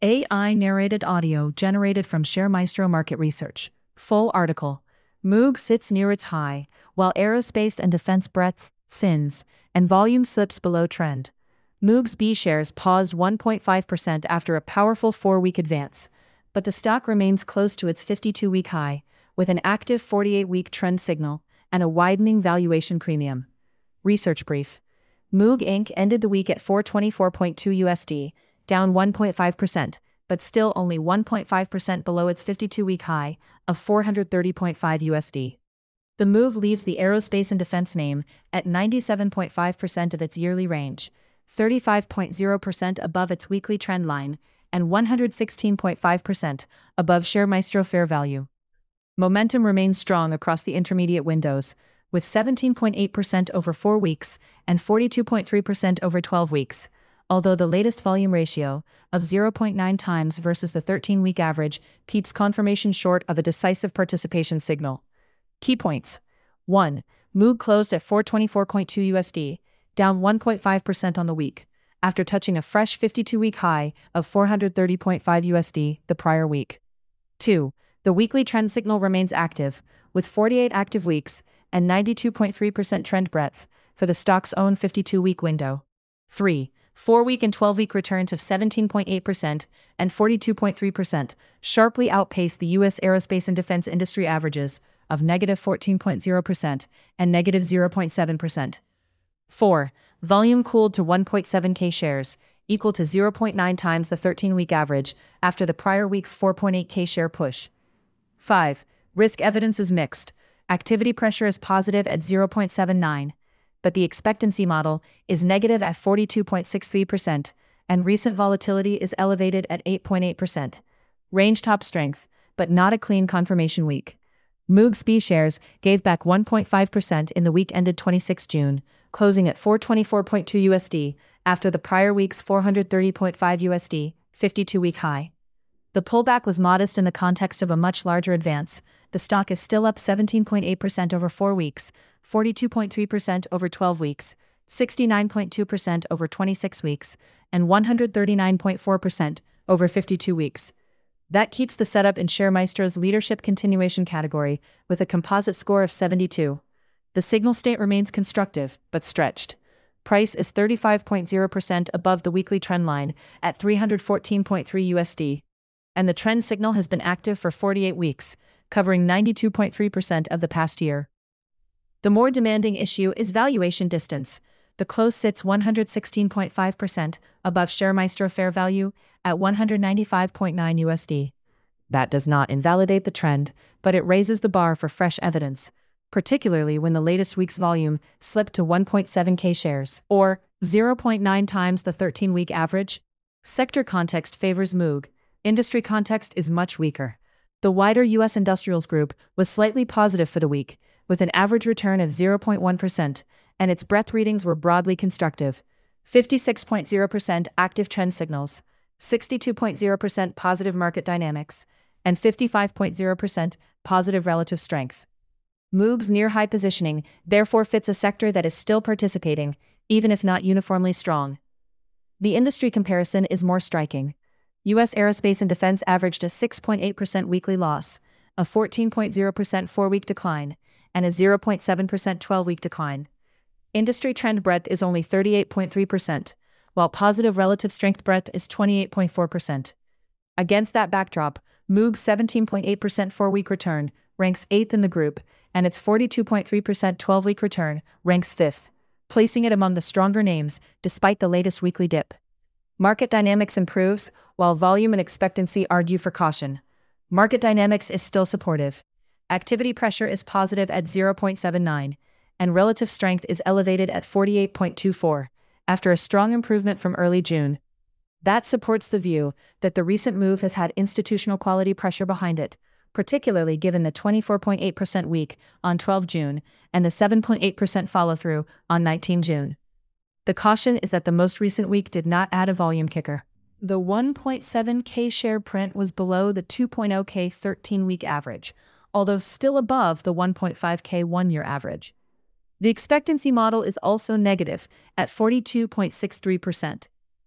AI narrated audio generated from ShareMaestro Market Research. Full article. Moog sits near its high, while aerospace and defense breadth thins, and volume slips below trend. Moog's B shares paused 1.5% after a powerful 4-week advance, but the stock remains close to its 52-week high, with an active 48-week trend signal and a widening valuation premium. Research brief. Moog Inc. ended the week at $424.2 USD, down 1.5%, but still only 1.5% below its 52-week high of $430.5 USD. The move leaves the aerospace and defense name at 97.5% of its yearly range, 35.0% above its weekly trend line, and 116.5% above ShareMaestro fair value. Momentum remains strong across the intermediate windows, with 17.8% over 4 weeks and 42.3% over 12 weeks, although the latest volume ratio of 0.9 times versus the 13-week average keeps confirmation short of a decisive participation signal. Key points. 1. Moog closed at $424.2 USD, down 1.5% on the week, after touching a fresh 52-week high of $430.5 USD the prior week. 2. The weekly trend signal remains active, with 48 active weeks and 92.3% trend breadth for the stock's own 52-week window. 3. 4-week and 12-week returns of 17.8% and 42.3% sharply outpaced the U.S. aerospace and defense industry averages of negative 14.0% and negative 0.7%. 4. Volume cooled to 1.7K shares, equal to 0.9 times the 13-week average after the prior week's 4.8K share push. 5. Risk evidence is mixed. Activity pressure is positive at 0.79, but the expectancy model is negative at 42.63%, and recent volatility is elevated at 8.8%. Range top strength, but not a clean confirmation week. Moog's B shares gave back 1.5% in the week ended 26 June, closing at $424.2 USD after the prior week's $430.5 USD 52-week high. The pullback was modest in the context of a much larger advance. The stock is still up 17.8% over 4 weeks, 42.3% over 12 weeks, 69.2% over 26 weeks, and 139.4% over 52 weeks. That keeps the setup in ShareMaestro's leadership continuation category with a composite score of 72. The signal state remains constructive, but stretched. Price is 35.0% above the weekly trend line at $314.3 USD. And the trend signal has been active for 48 weeks, covering 92.3% of the past year. The more demanding issue is valuation distance. The close sits 116.5% above ShareMaestro fair value at $195.9 USD. That does not invalidate the trend, but it raises the bar for fresh evidence, particularly when the latest week's volume slipped to 1.7K shares, or 0.9 times the 13-week average. Sector context favors Moog. Industry context is much weaker. The wider U.S. Industrials Group was slightly positive for the week, with an average return of 0.1%, and its breadth readings were broadly constructive. 56.0% active trend signals, 62.0% positive market dynamics, and 55.0% positive relative strength. Moog's near-high positioning therefore fits a sector that is still participating, even if not uniformly strong. The industry comparison is more striking. U.S. aerospace and defense averaged a 6.8% weekly loss, a 14.0% 4-week decline, and a 0.7% 12-week decline. Industry trend breadth is only 38.3%, while positive relative strength breadth is 28.4%. Against that backdrop, Moog's 17.8% 4-week return ranks 8th in the group, and its 42.3% 12-week return ranks 5th, placing it among the stronger names despite the latest weekly dip. Market dynamics improves, while volume and expectancy argue for caution. Market dynamics is still supportive. Activity pressure is positive at 0.79, and relative strength is elevated at 48.24, after a strong improvement from early June. That supports the view that the recent move has had institutional quality pressure behind it, particularly given the 24.8% week on 12 June and the 7.8% follow-through on 19 June. The caution is that the most recent week did not add a volume kicker. The 1.7K share print was below the 2.0K 13-week average, although still above the 1.5K 1-year average. The expectancy model is also negative at 42.63%.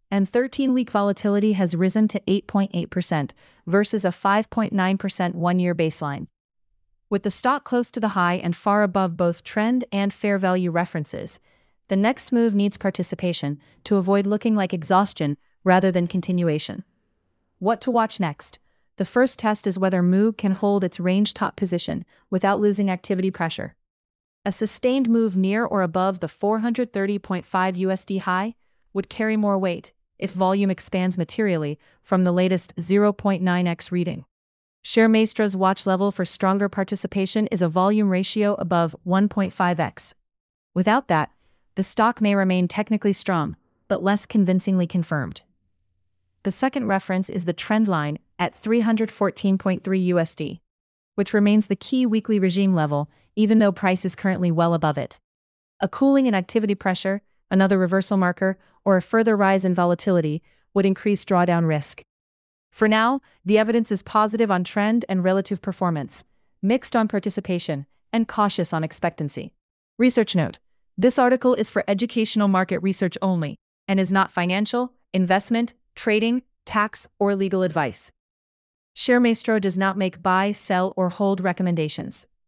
and 13-week volatility has risen to 8.8% versus a 5.9% one-year baseline. With the stock close to the high and far above both trend and fair value references, the next move needs participation to avoid looking like exhaustion rather than continuation. What to watch next? The first test is whether Moog can hold its range top position without losing activity pressure. A sustained move near or above the 430.5 USD high would carry more weight if volume expands materially from the latest 0.9x reading. ShareMaestro's watch level for stronger participation is a volume ratio above 1.5x. Without that, the stock may remain technically strong, but less convincingly confirmed. The second reference is the trend line at 314.3 USD, which remains the key weekly regime level, even though price is currently well above it. A cooling in activity pressure, another reversal marker, or a further rise in volatility would increase drawdown risk. For now, the evidence is positive on trend and relative performance, mixed on participation, and cautious on expectancy. Research note: this article is for educational market research only and is not financial, investment, trading, tax, or legal advice. ShareMaestro does not make buy, sell, or hold recommendations.